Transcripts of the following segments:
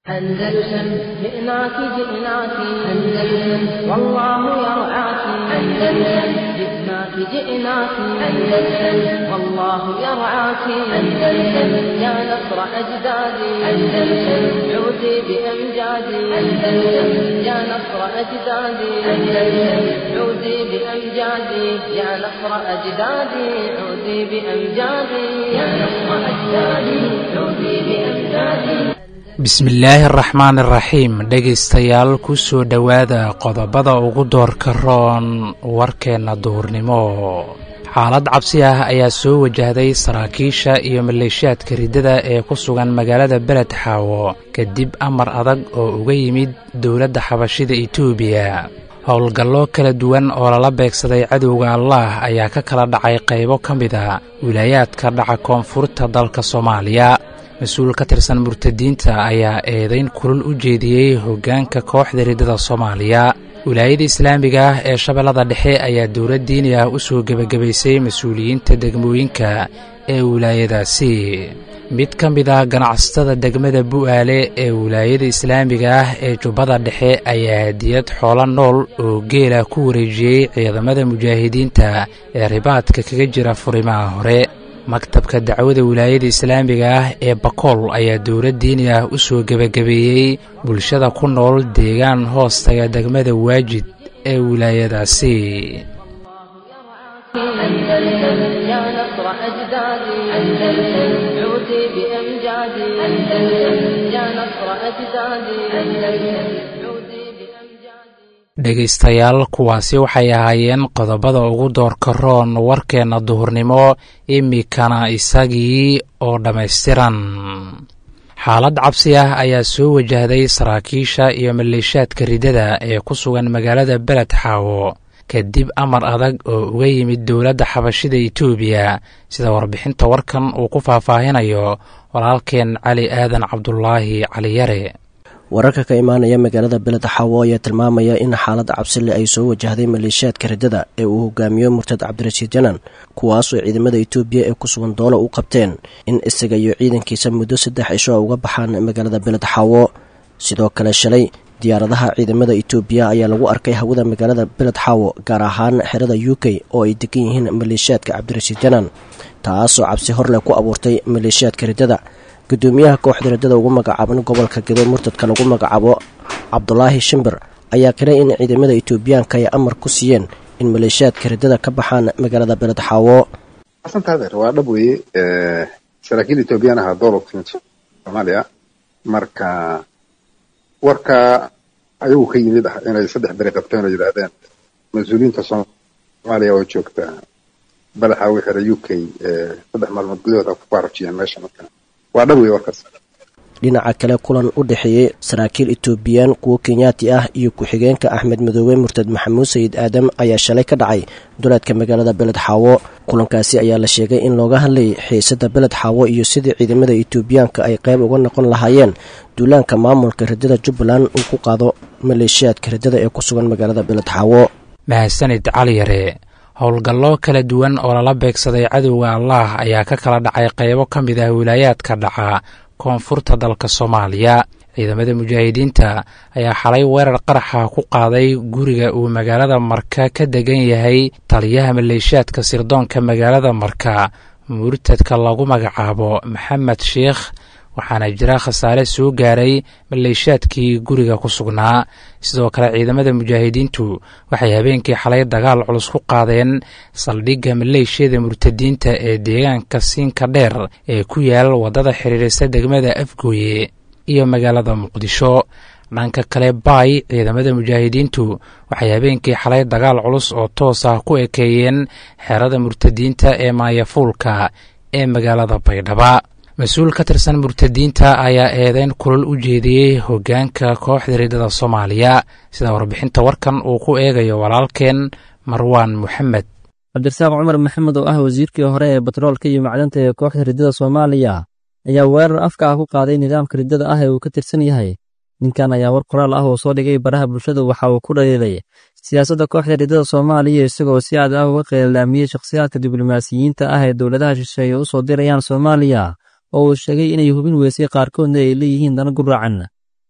أندلسن جئناك جئناك أندلسن والله يرعاك أندلسن جئناك جئناك أندلسن والله يرعاك أندلسن يا نصر أجدادي أندلسن عودي بأمجادي أندلسن يا نصر أجدادي أندلسن عودي بأمجادي يا نصر أجدادي عودي بأمجادي يا نصر أجدادي عودي بأمجادي. bismillaahi araxmaan iraxiim dhegaystayaal ku soo dhowaada qodobada ugu doorka roon warkeenna duhurnimo. xaalad cabsi ah ayaa soo wajahday saraakiisha iyo maleeshiyaadka riddada ee ku sugan magaalada beled xaawo kadib amar adag oo uga yimid dowladda xabashida itoobiya. howlgallo kala duwan oo lala beegsaday cadowga allaah ayaa ka kala dhacay qaybo ka mid a wilaayaadka dhaca koonfurta dalka soomaaliya. mas-uul ka tirsan murtadiinta ayaa eedayn kulul u jeediyey hoggaanka kooxda riddada soomaaliya. wilaayada islaamiga ah ee shabeellada dhexe ayaa dowlad diini ah u soo gebagabaysay mas-uuliyiinta degmooyinka ee wilaayadaasi. mid ka mid ah ganacsatada degmada bu'aale ee wilaayada islaamiga ah ee jubbada dhexe ayaa hadiyad xoolo nool oo geela ku wareejiyey ciidamada mujaahidiinta ee ribaadka kaga jira furimaha hore. maktabka dacwada wilaayada islaamiga ah ee bakool ayaa dowlad diini ah u soo gebagabeeyey bulshada ku nool deegaan hoostaga degmada waajid ee wilaayadaasi. dhegaystayaal kuwaasi waxay ahaayeen qodobada ugu doorka roon warkeenna duhurnimo, imikana isagii oo dhammaystiran. xaalad cabsi ah ayaa soo wajahday saraakiisha iyo maleeshiyaadka riddada ee ku sugan magaalada beled xaawo kadib amar adag oo uga yimid dowladda xabashida itoobiya, sida warbixinta warkan uu ku faahfaahinayo walaalkeen cali aadan cabdulaahi caliyare. wararka ka imaanaya magaalada beled xaawo ayaa tilmaamaya in xaalad cabsile ay soo wajahday maleeshiyaadka riddada ee uu hogaamiyo murtad cabdirashiid janan, kuwaasoo ciidamada itoobiya ee ku sugan doolo u qabteen in isaga iyo ciidankiisa muddo 3 cisho uga baxaan magaalada beled xaawo. sidoo kale shalay diyaaradaha ciidamada itoobiya ayaa lagu arkay hawada magaalada beled xaawo, gaar ahaan xerada UK oo ay degan yihiin maleeshiyaadka cabdirashiid janan, taasoo cabsi horleh ku abuurtay maleeshiyaadka riddada. gudoomiyaha kooxda riddada ugu magacaaban gobolka gedo murtadka lagu magacaabo cabdulaahi shimbir ayaa qiray in ciidamada itoobiyaanka ay amar ku siiyeen in maleeshiyaadka riddada ka baxaan magaalada beled xaawo. waa dhab weye, saraakiil etoobiyaan ahaa doolow timid soomaaliya, marka warka ayagu ka yimid ah inay 3 beri qabteen oo yidhaahdeen mas-uuliyiinta soomaaliya oo joogta beled xaawo xera UK 3 maalmood gudahooda ku faarajiyeen meesha. marka waa dhab weye warkaas. dhinaca kale kulan u dhexeeyey saraakiil etoobiyaan kuwo kenyaati ah iyo ku-xigeenka axmed madoobe murtad maxamuud sayid aadam ayaa shalay ka dhacay duleedka magaalada beled xaawo. kulankaasi ayaa la sheegay in looga hadlayay xiisada beled xaawo iyo sidii ciidamada etoobiyaanka ay qayb uga noqon lahaayeen duulaanka maamulka riddada jubbaland uu ku qaado maleeshiyaadka riddada ee ku sugan magaalada beled xaawo. mahadsanid cali yare. howlgallo kala duwan oo lala beegsaday cadowga allaah ayaa ka kala dhacay qaybo ka mid ah wilaayaadka dhaca koonfurta dalka soomaaliya. ciidamada mujaahidiinta ayaa xalay weerar qaraxa ku qaaday guriga uu magaalada marka ka degan yahay taliyaha maleeshiyaadka sirdoonka magaalada marka, murtadka lagu magacaabo maxamed sheekh, waxaana jira khasaare soo gaaray maleeshiyaadkii guriga ku sugnaa. sidoo kale ciidamada mujaahidiintu waxay habeenkii xalay dagaal culus ku qaadeen saldhigga maleeshiyada murtadiinta ee deegaanka siinka dheer ee ku yaal waddada xiriirisa degmada afgooye iyo magaalada muqdisho. dhanka kale baay, ciidamada mujaahidiintu waxay habeenkii xalay dagaal culus oo toos ah ku ekeeyeen xerada murtadiinta ee maayafuulka ee magaalada baydhaba. mas-uul ka tirsan murtadiinta ayaa eedayn kulul u jeediyey hoggaanka kooxda riddada soomaaliya, sida warbixinta warkan uu ku eegayo walaalkeen marwaan moxamed. cabdirasaaq cumar maxamed oo ah wasiirkii hore ee batroolka iyo macdanta ee kooxda riddada soomaaliya ayaa weerar afka ah ku qaaday nidaamka riddada ah ee uu ka tirsan yahay. ninkan ayaa war qoraal ah oo soo dhigay baraha bulshada waxa uu ku dhaliilay siyaasadda kooxda riddada soomaaliya, isagoo si cad ah uga qeyldaamiyey shakhsiyaadka diblomaasiyiinta ah ee dowladaha shisheeye u soo dirayaan soomaaliya, oo uu sheegay inay hubin weysay qaarkoodna ay leeyihiin dana guraacan.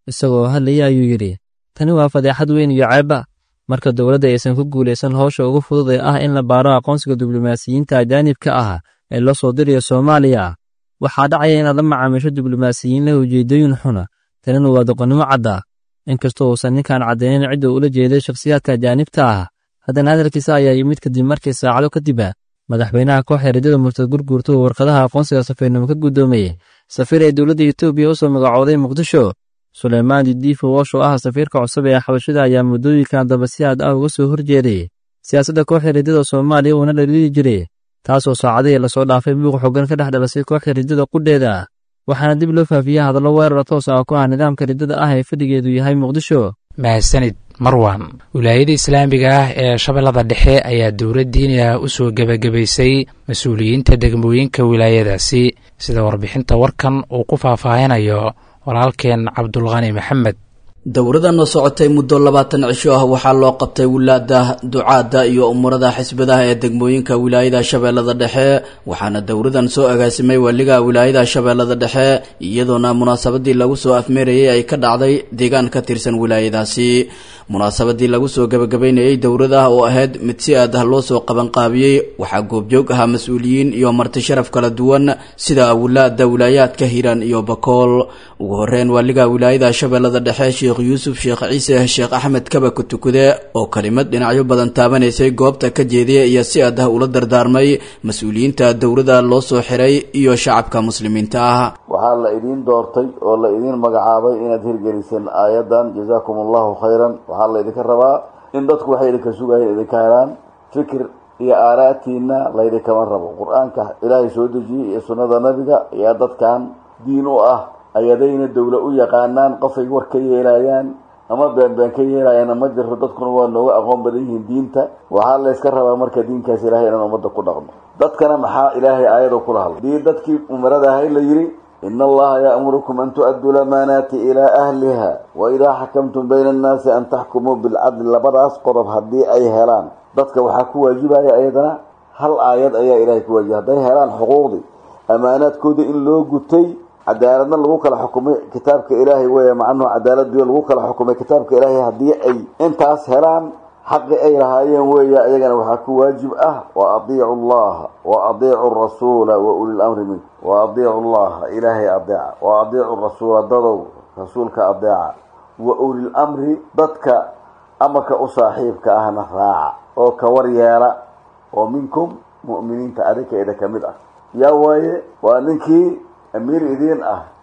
isagoo hadlaya ayuu yidhi tani waa fadeexad weyn iyo ceebba marka dowladda aysan ku guulaysan howsha ugu fudud ee ah in la baaro aqoonsiga diblomaasiyiinta ajaanibka ah ee loo soo dirayo Soomaaliya waxaa dhacaya inaad la macaamisho diblomaasiyiin leh ujeedooyin xuna tanina waa doqonnimo cadda inkastoo uusan ninkan cadeynin cidda ula jeeday shakhsiyaadka ajaanibta ah haddana hadalkiisa ayaa yimid kadib markii saacado kadib madaxweynaha kooxda ridada Murtad Gurguurto warqadaha aqoonsiga safiirnimo ka guddoomay safiir ee dowladda Itoobiya u soo magacooday Muqdisho Sulaymaan Diifo oo ah safiirka cusub ee xabashada ayaa muddooyinkan daba si aad ah uga soo horjeeday siyaasadda kooxda ridada Soomaaliya oo la dhigi jiray taasoo saacadihii la soo dhaafay buuq xooggan ka dhex dhalasay kooxda ridada qudheeda waxaana dib loo faafiyay hadallo weerar toos ah ku ah nidaamka ridada ah ee fadhigeedu yahay Muqdisho. mahadsanid Marwan. wilaayada islaamiga ah ee Shabeellada Dhexe ayaa dowlad diini ah u soo gabagabaysay mas'uuliyiinta degmooyinka wilaayadaasi sida warbixinta warkan uu ku faahfaahinayo walaalkeen Cabdulqani Maxamed. dowradan oo socotay muddo 20 cisho ah waxaa loo qabtay wilaada ducaada iyo umurada xisbadaha ee degmooyinka wilaayada Shabeellada Dhexe waxaana dowradan soo agaasimay waliga wilaayada Shabeellada Dhexe iyadoona munaasabadii lagu soo afmeerayay ay ka dhacday deegaan ka tirsan wilaayadaasi munaasabadii lagu soo gabagabeynayay dowrada oo ahayd mid si aad ah loo soo qaban qaabiyay waxaa goobjoog ah mas'uuliyiin iyo marti sharaf kala duwan sida wilaada wilaayadka Hiiraan iyo Bakool ugu horreyn waliga wilaayada Shabeellada Dhexe Yuusuf Sheekh Ciise Sheekh Axmed Kaba ku tukude oo kalimad dhinacyo badan taabanaysay goobta ka jeediyay iyo si aad ah ula dardaarmay mas'uuliyiinta dowladda loo soo xiray iyo shacabka muslimiinta ah waxaa la idin doortay oo la idin magacaabay inaad hirgeliseen aayadan jazaakumullahu khayran waxaa la idinka rabaa in dadku waxay idinka sugayeen idinka helaan fikir iyo aaraatiina la idinkama rabo qur-aanka ilaahay soo dejiyey iyo sunnada nabiga ayaa dadkan diin u ah ayadayna dawla u yaqaanaan qofay war ka yeelayaan ama been ka yeelayaan ama jirro dadkuna waa nooga aqoon badan yihiin diinta waxaa la iska rabaa marka diinkaas ilaahay inaan ummadda ku dhaqno dadkana maxaa ilaahay aayado kula hadlay dadkii umarada ahay la yiri inna allaha ya'murukum an tu'addu al-amanati ila ahliha wa idha hakamtum bayna an-nasi an tahkumu bil 'adl labadaas qodob hadii ay helaan dadka waxa ku waajibaya ayadana hal aayad ayaa ilaahay ku waajibay haday helaan xuquuqdii amaanaadkooda in loo gutay cadaaladna lagu kala xukumay kitaabka ilaahay weeye macno cadaalad lagu kala xukumay kitaabka ilaahay hadii ay intaas helaan xaqi ay lahaayeen weeye ayagana waxa ku waajib ah wa adiicu allah wa adiicu ar-rasuul wa ulil amri min wa adiicu allah ilaahay adiica wa adiicu ar-rasuul dadaw rasuulka adiica wa ulil amri dadka amaka u saaxiibka ahna raaca oo ka war yeela oo minkum mu'miniinta adika ida kamid ah yaa waaye waa ninkii أمير إذين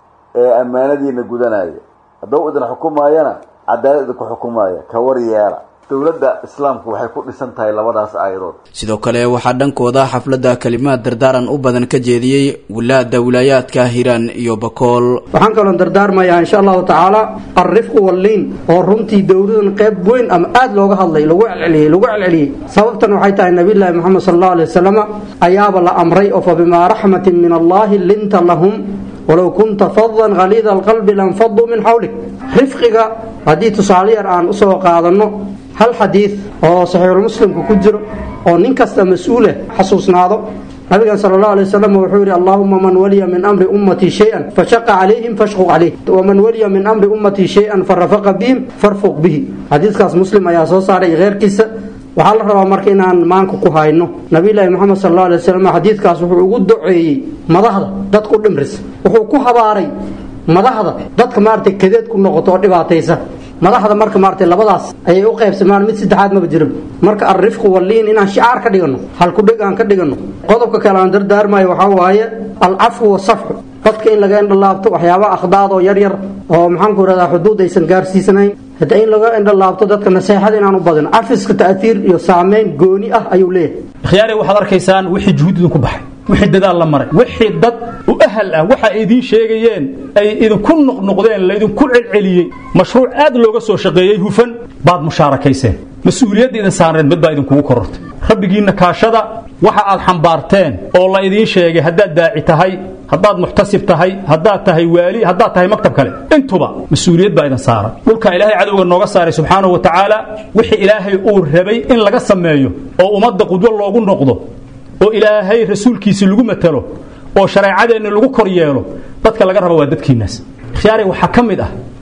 أمانة جودناية الضوء إذن حكومة عدالة حكومة كوريالا dowladda islaamku waxay ku dhisan tahay labadaas aayadood sidoo kale waxa dhankooda xafladda kalimaad dardaaran u badan ka jeediyay wilaada wilaayadka Hiiraan iyo Bakool waxaan kaloo dardaarmayaa insha Allah taala arifq waliin oo runtii dowladan qayb weyn ama aad looga hadlay lagu celceliyay sababtan waxay tahay nabiga Muhammad sallallahu alayhi wasallam ayaaba la amray oo fa bima rahmatin min Allah linta lahum ولو كنت فظا غليظ القلب لانفضوا من حولك رفقك حديث صالح عن أسوة قادنه هل حديث أو صحيح المسلم كجر أو نكست مسؤولة حسوسنا هذا النبي صلى الله عليه وسلم وحوري اللهم من ولي من أمر أمتي شيئا فشق عليهم فاشقق عليه ومن ولي من أمر أمتي شيئا فرفق بهم فارفق به حديث كاس مسلم يا صاري غير كيس waxaa la rabaa marka inaan maanka ku hayno nabiga Muhammad sallallahu alayhi wasallam xadiiskaas wuxuu ugu duceeyay madaxda dadku dhimris wuxuu ku habaaray madaxda dadka maartay kadeed ku noqoto dhibaataysa madaxda marka maartay labadaas ay u qaybsamaan mid saddexaad ma jirin marka arifq waliin inaan shicaar ka dhigano hal ku dhigaan ka dhigano qodobka kale aan dardaarmay waxa waaye al-afw wa safh dadka in laga indhaabto waxyaabaha akhdaad oo yar yar oo maxaan ku radaa xuduud aysan gaarsiisanayn hada in laga indhaabto dadka naseexada inaan u badin afiska ta'athir iyo saameyn gooni ah ayuu leeyahay khiyaari waxaad arkaysaan wixii juhudin ku baxay wixii dadaal la maray wixii dad u ahal ah waxa ay idin sheegayeen ay idin ku noqdeen la idin ku celceliyay mashruuc aad looga soo shaqeeyay hufan baad mushaarakayseen mas'uuliyadda idin saaran mid baa idin kugu korortay rabbigiina kaashada waxa aad xambaarteen oo la idin sheegay haddaad daaci tahay haddaad muxtasib tahay haddaad tahay waali haddaad tahay maktab kale intuba mas'uuliyad baa idin saaran dhulka ilaahay cadowga nooga saaray subxaanahu wa tacaala wixii ilaahay uu rabay in laga sameeyo oo ummadda qudwo loogu noqdo oo ilaahay rasuulkiisa lagu matalo oo shareecadeena lagu kor yeelo dadka laga rabo waa dadkiinaas khiyaari waxa kamid ah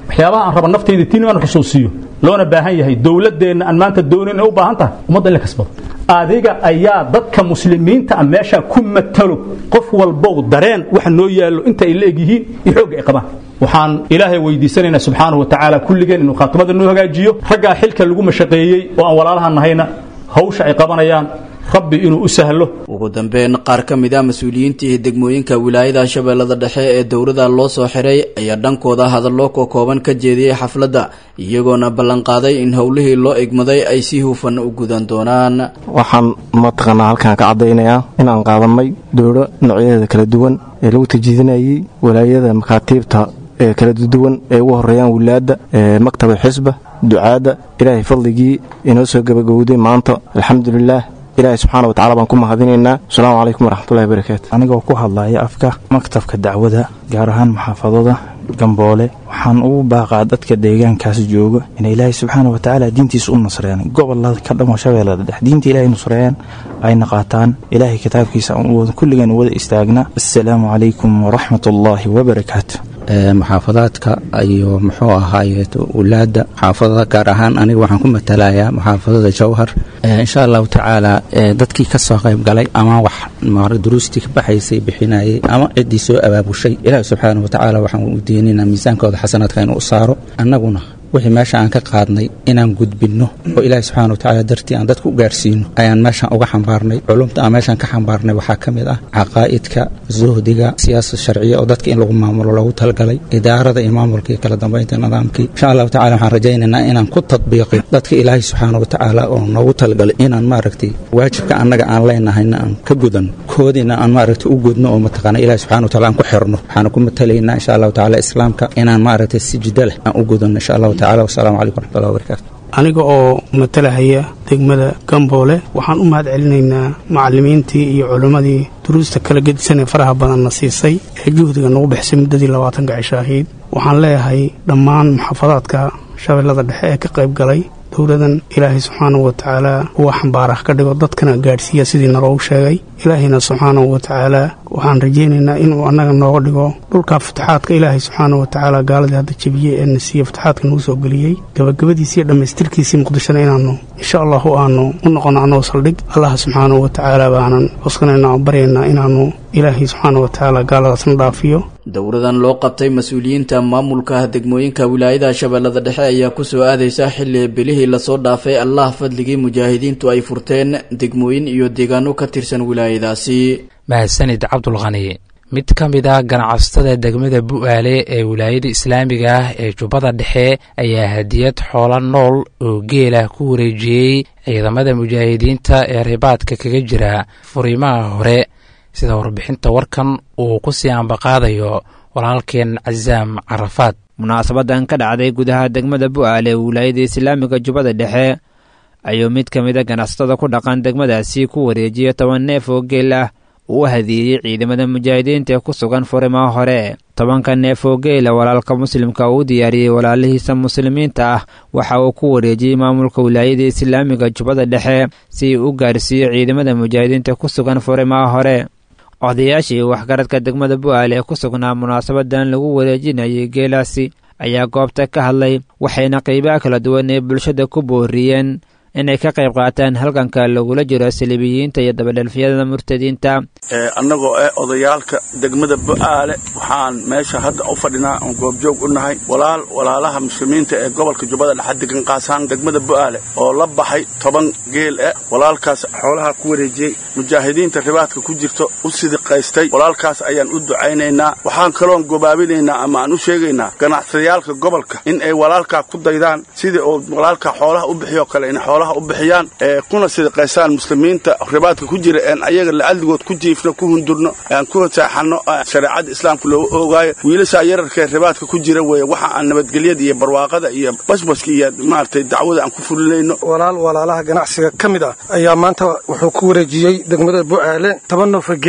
waxyaabaha aan raba nafteyda tiin inaan xusuusiyo loona baahan yahay dawladdeena aan maanta doonin u baahan tahay ummadda in la kasbado adiga ayaa dadka muslimiinta meesha ku matalo qof walba dareen waxa noo yaalo inta ay leeyihiin iyo xoog ay qabaan waxaan ilaahay weydiisanaynaa subxaanahu wa ta'ala kulligeen inuu khaatimada noo hagaajiyo ragga xilka lagu mashaqeeyay oo aan walaalaha nahayna hawsha ay qabanayaan rabbi inuu u sahlo ugu dambeyn qaar ka mid ah mas'uuliyiintii degmooyinka wilaayada Shabeellada Dhexe ee dowladda loo soo xiray ayaa dhankooda hadallo kooban ka jeediyay xafladda iyagoona ballan qaaday in howlihii loo igmaday ay si hufan u gudan doonaan waxaan mataqaanaa halkan ka cadeynayaa inaan qaadanay dowlo noocyadeeda kala duwan ee lagu tajiidinayay wilaayada makaatiibta ee kala duwan ee ugu horeeyaan wilaayada maktabka xisba ducaada ilaahay fadligii inoo soo gabagowday maanta alxamdulillaah ilaahay subxaanahu wa ta'ala baan ku mahadinaynaa assalaamu calaykum waraxmatullaahi wabarakaatu anigoo ku hadlaya afka maktabka dacwada gaar ahaan maxaafadada Gamboole waxaan ugu baaqaa dadka deegaankaas jooga in ilaahay subxaanahu wa ta'ala diintiisa u nasreeyaan gobolada ka dhan Shabeellada Dhexe diinta ilaahay nasreeyaan ay naqaataan ilaahay kitaabkiisa aan kulligeen wada istaagna assalaamu calaykum waraxmatullaahi wabarakaatu maxaafadaadka iyo muxuu ahaayay walaada xaafadada gaar ahaan aniga waxaan ku matalayaa maxaafadada Jawhar insha Allah ta'ala dadkii ka soo qayb galay ama wax duruustii ka baxaysay bixinayay ama cidii soo abaabushay ilaahay subxaanahu wa ta'ala waxaan u diinina miisaankooda xasanaadka inuu saaro annaguna wixii meesha aan ka qaadnay inaan gudbinno oo ilaahay subxaanahu wa ta'ala dartii aan dadku gaarsiino ayaan meesha uga xambaarnay culumta aan meesha ka xambaarnay waxa kamid ah aqaaidka zuhdiga siyaasada sharciga oo dadka in lagu maamulo lagu talgalay idaarada iyo maamulka kala dambeynta nidaamkii insha Allah ta'ala waxaan rajaynaynaa inaan ku tatbiiqin dadka ilaahay subxaanahu wa ta'ala oo nagu talgalay inaan maaragtay waajibka annaga aan leenahay aan ka gudan koodina aan maaragtay u gudno oo mataqaana ilaahay subxaanahu wa ta'ala aan ku xirno waxaan ku matalaynaa insha Allah ta'ala islaamka inaan maaragtay sijida leh aan u gudano insha Allah تعالى والسلام عليكم ورحمة الله وبركاته aniga oo matalahaya degmada Gamboole waxaan u mahad celinaynaa macallimiintii iyo culimadii duruusta kala gedisan ee faraha badan na siisay ee juhdiga nagu bixisay muddadii 20 cisho ahayd waxaan leeyahay dhammaan maxaafadaadka Shabeellada Dhexe ee ka qayb galay dowladan ilaahay subxaanahu wa ta'ala uu xambaaraha ka dhigo dadkana gaarsiiya sidii naloo sheegay ilaahayna subxaanahu wa ta'ala waxaan rajaynaynaa inuu annaga nooga dhigo dhulka fatahaadka ilaahay subxaanahu wa ta'ala gaaladii hadda jabiyay ee nasiya fatahaadka noo soo galiyay gabagabadiisii dhameystirkiisii muqdishana inaanu insha Allah aanu u noqono anoo saldhig Allah subxaanahu wa ta'ala baanan wasqanaynaa baryaynaa inaanu ilaahay subxaanahu wa ta'ala gaaladaasna dhaafiyo dowladan loo qabtay mas'uuliyiinta maamulka degmooyinka wilaayada Shabeellada Dhexe ayaa ku soo aadaysa xilli bilihii la soo dhaafay Allah fadligii mujaahidiintu ay furteen degmooyin iyo deegaano ka tirsan wilaayadaasi mahadsanid Cabdul Ghani mid ka mid ah ganacsatada degmada Bu'aale ee wilaayada Islaamiga ah ee Jubbada Dhexe ayaa hadiyad xoolo nool oo geela ku wareejiyay ciidamada mujaahidiinta ee ribaadka kaga jira furimaha hore sida warbixinta warkan uu ku sii ambaqaadayo walaalkeen Cazaam Carafaad munaasabadan ka dhacday gudaha degmada Bu'aale ee wilaayada Islaamiga Jubbada Dhexe ayuu mid ka mid ah ganacsatada ku dhaqan degmadaasi ku wareejiyay 10 neef oo geel ah uu hadiyay ciidamada mujaahidiinta ee ku sugan furimaha hore 10 neef oo geel walaalka muslimka uu diyaariyay walaalihiisa muslimiinta ah waxa uu ku wareejiyay maamulka wilaayada Islaamiga Jubbada Dhexe si uu u gaarsiiyo ciidamada mujaahidiinta ku sugan furimaha hore odayaashii waxgaradka degmada Bu'aale ee ku sugnaa munaasabadan lagu wareejinayay geelaasi ayaa goobta ka hadlay waxayna qaybaha kala duwan ee bulshada ku booriyeen inay ka qayb qaataan halganka lagula jiro saliibiyiinta iyo dabadhalfiyada murtadiinta annagoo odayaalka degmada Bu'aale waxaan meesha hadda u fadhinaa oo goobjoog u nahay walaalaha muslimiinta ee gobolka Jubbada Dhexe degan qaasaan degmada Bu'aale oo la baxay 10 geel walaalkaas xoolaha ku wareejiyay mujaahidiinta ribaadka ku jirto u sidiqaystay walaalkaas ayaan u ducaynaynaa waxaan kaloon gobaabinaynaa ama aan u sheegaynaa ganacsiyaalka gobolka in ay walaalka ku daydaan sidii oo walaalka xoolaha u bixiyo kale in xoolaha u bixiyaan kuna sidiqaysaan muslimiinta ribaadka ku jira aan ayaga lacagdood ku jiifno ku hundurno aan ku saxano shariicada islaamka loo oogaayo wiilasha yararka ribaadka ku jira way waxa aan nabadgelyada iyo barwaaqada iyo basbaska iyo maartay dacwada aan ku fulinayno walaalaha ganacsiga kamid ah ayaa maanta wuxuu ku wareejiyay degmada Bu'aale 10 neef geel walaal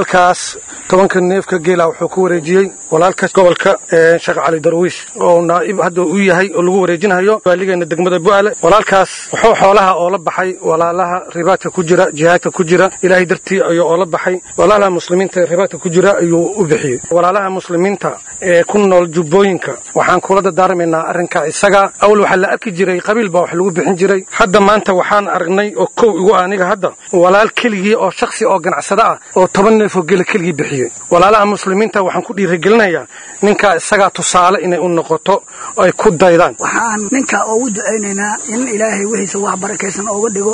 walaalkaas 10 neefka geela wuxuu ku wareejiyey walaalka gobolka Sheekh Cali Darwiish oo naa'ib hadda uu yahay oo lagu wareejinayo waaligeena degmada Bu'aale walaalkaas wuxuu xoolaha oo la baxay walaalaha ribaadka ku jira jihaadka ku jira ilaahay dartii ayuu oo la baxay walaalaha muslimiinta ribaadka ku jira ayuu u bixiyay walaalaha muslimiinta ee ku nool jubbooyinka waxaan kula dardaarmaynaa arrinka isaga awal waxa la arki jiray qabiil baa wax lagu bixin jiray hadda maanta waxaan aragnay oo kow igu aniga hadda walaal keligii oo shakhsi oo ganacsada ah oo 10 neef oo geel keligii bixiyay walaalaha muslimiinta waxaan ku dhiirigelinayaa ninka isaga tusaale inay u noqoto ay ku daydaan waxaan ninka ugu duceynaynaa in ilaahay wixiisa wax barakeysan uga dhigo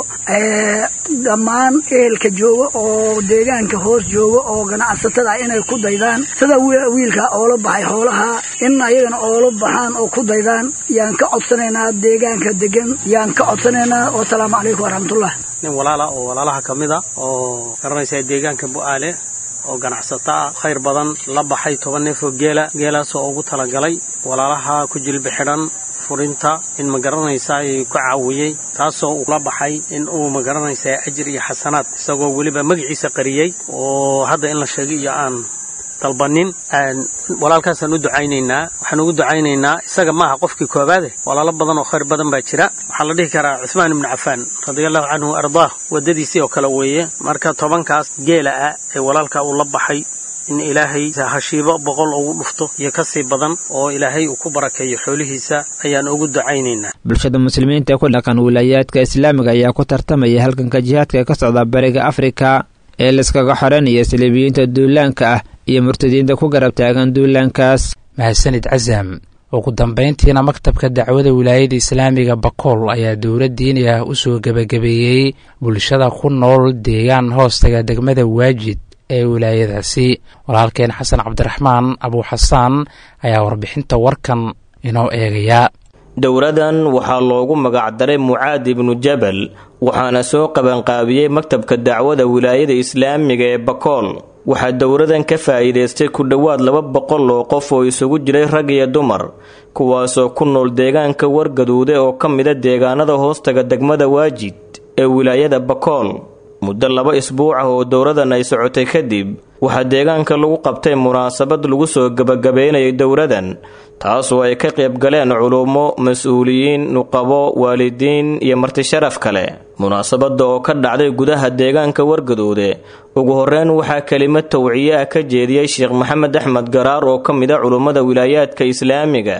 dhammaan eelka jooga oo deegaanka hoos jooga oo ganacsatada inay ku daydaan sida wiilka oo la baxay xoolaha in ayagana oo la baxaan oo ku daydaan yaan ka codsanaynaa deegaanka degan yaan ka codsanaynaa oo salaamu calaykum waraxmatullah nin walaalaha kamida oo garanaysa deegaanka Bu'aale oo ganacsata khayr badan la baxay 10 neef oo geelaas oo ugu talagalay walaalaha ku jilba xidhan furinta in ma garanaysa ay ku caawiyay taasoo uu la baxay in uu ma garanaysa ajir iyo xasanaad isagoo waliba magaciisa qariyay oo hadda in la sheegay iyo aan dalbanin walaalkaas aan u ducaynaynaa waxaan ugu ducaynaynaa isaga maaha qofkii koobaad walaalo badan oo khayr badan baa jira waxa la dhihi karaa Uthman ibn Affan radiyallahu anhu ardaa wadadiisii oo kala weeye marka 10kaas geela ah ee walaalka uu la baxay in ilaahay hashiibo 100 ugu dhufto iyo ka sii badan oo ilaahay uu ku barakeeyo xoolihiisa ayaan ugu ducaynaynaa bulshada muslimiinta ku dhaqan wilaayadka islaamiga ayaa ku tartamaya halganka jihaadka ka socda bariga Afrika ee liskaga xoreynaya saliibiyiinta duulaanka ah iyo murtadiinta ku garab taagan duulaankaas mahadsanid Azam ugu dambeyntiina maktabka dacwada wilaayada islaamiga Bakool ayaa dowlad diini ah u soo gabagabeeyay bulshada ku nool deegaan hoostaga degmada Waajid ee wilaayadaasi walaalkeen Xasan Cabdiraxmaan Abu Xasaan ayaa warbixinta warkan inoo eegaya dowladan waxaa loogu magac daray Mucaad ibn Jabal waxaana soo qabanqaabiyay maktabka dacwada wilaayada islaamiga ee Bakool waxaa dowladan ka faa'iideystay ku dhawaad 200 oo qof oo isugu jiray rag iyo dumar kuwaasoo ku nool deegaanka Wargaduude oo ka mid ah deegaanada hoostaga degmada Waajid ee wilaayada Bakool muddo 2 isbuuc ah oo dowladan ay socotay kadib waxaa deegaanka lagu qabtay munaasabad lagu soo gabagabeynayay dowladan taasoo ay ka qayb galeen culumo mas'uuliyiin nuqabo waalidiin iyo marti sharaf kale munaasabada oo ka dhacday gudaha deegaanka Wargaduude ugu horreyn waxaa kelimad tawciye ah ka jeediyay Sheekh Maxamed Axmed Garaar oo ka mid ah culimada wilaayadka islaamiga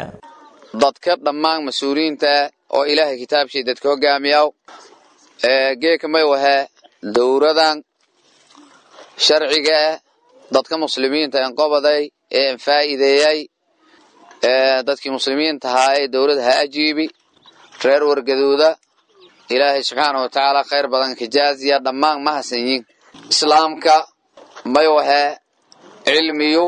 dadka dhammaan mas'uuliyiinta oo Ilaahay kitaabkiisa dadka hogaamiyo geeka may waha dowladan sharciga dadka muslimiinta aan qobaday ee faa'iideeyay dadkii muslimiinta ahaa ee dowladda ha ajiibi reer Wargaduuda Ilaahay subhanahu wa ta'ala khayr badan ka jaaziya dhammaan ma hasanyin islaamka may waha cilmiyo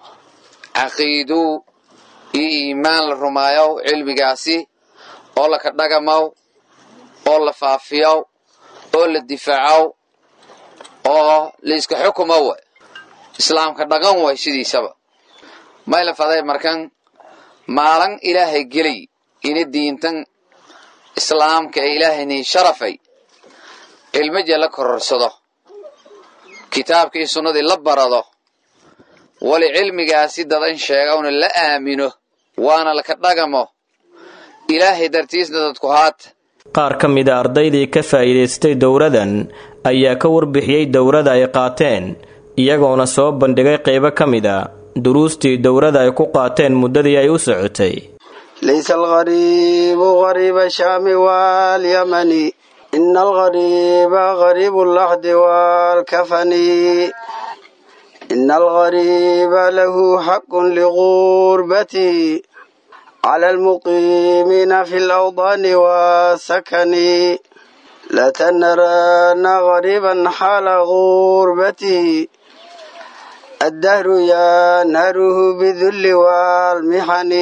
aqiido iimaan la rumayo cilmigaasi oo la ka dhagamaw oo la faafiyo oo la difaaco oo la iska xukumo islaamka dhaqan way sidiisaba may la faday markan maalan Ilaahay gelay in diintan islaamka Ilaahayni sharafay ilmaha la korsado kitaabka iyo sunnada la barado wali cilmigaasi dadan sheegawna la aamino waana la ka dhagamo Ilaahay dartiisna dadku haat qaar ka mid ah ardaydii ka faa'iideystay dowladan ayaa ka warbixiyay dowladda ay qaateen iyagoona soo bandhigay qaybo ka mid ah duruustii dowladda ay ku qaateen muddadii ay u socotay laysa al-gharibu ghariba ash-shami wal-yamani inna al-ghariba gharibu al-lahdi wal-kafani inna al-ghariba lahu haqqun li-ghurbati على المقيمين في الأوطان والسكن لا تنرن غريبا حال غربته الدهر ينهره بالذل والمحن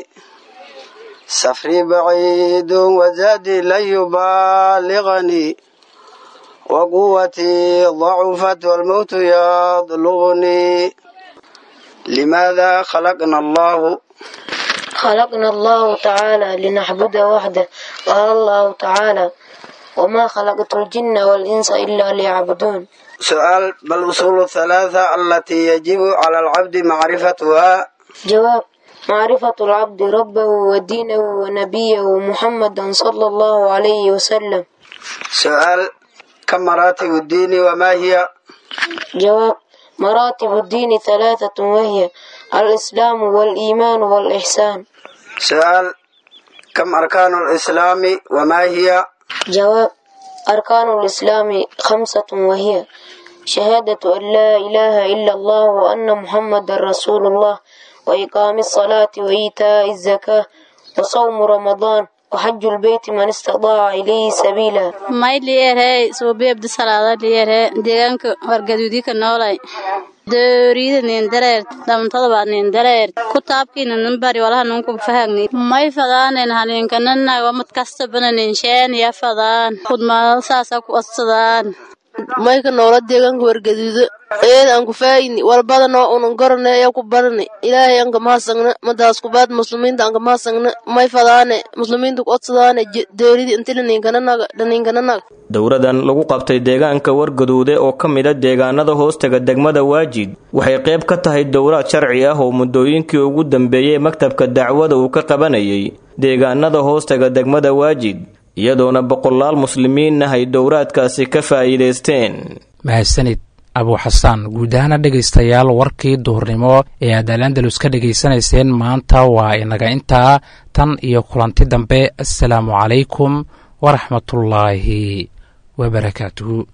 سفري بعيد وزادي لا يبالغني وقوتي ضعفت والموت يطلبني لماذا خلقنا الله تعالى لنعبد وحده قال الله تعالى وما خلقت الجن والإنس إلا ليعبدون. سؤال: ما الأصول الثلاثة التي يجب على العبد معرفتها؟ جواب: معرفة العبد ربه ودينه ونبيه محمدا صلى الله عليه وسلم. سؤال: كم مراتب الدين وما هي؟ جواب: مراتب الدين 3 وهي الإسلام والإيمان والإحسان. سؤال: كم أركان الإسلام وما هي؟ جواب: أركان الإسلام 5 وهي شهادة أن لا إله إلا الله وأن محمد رسول الله وإقام الصلاة وإيتاء الزكاة وصوم رمضان وحج البيت من استطاع إليه سبيلا. may liyeerhay suubi abdisalaada liyeerhay deegaanka wargaduudi ka noolay doorida nin dareer dhamantada baa nin dareer kutaabkiina nambari walaha nunku fahagni may fadaanen haninkanana wamad kasta bananin sheen ya fadaan khudma saasa ku assadaan may ka noola deegaanka wargaduuda aan ku faayni walbadana unan goranay ku barani ilaahay aan kama hasagna madaas ku baad muslimiinta aan kama hasagna may fadaane muslimiintu ku codsadaane dooridi inta ninkanana dowradan lagu qabtay deegaanka wargaduude oo ka mid ah deegaanada hoostaga degmada Waajid waxay qayb ka tahay dowlad sharci ah oo muddooyinkii ugu dambeeyay maktabka dacwada uu ka qabanayay deegaanada hoostaga degmada Waajid iyadoona boqolaal muslimiin ah ay dowraadkaasi ka faa'iideysteen. mahadsanid abu xasan. guud ahaan dhegaystayaal warkii duhurnimo ee aad Al-Andalus ka dhageysanayseen maanta waa inaga intaa tan iyo kulanti dambe. assalaamu calaykum waraxmatullaahi wabarakaatuhu.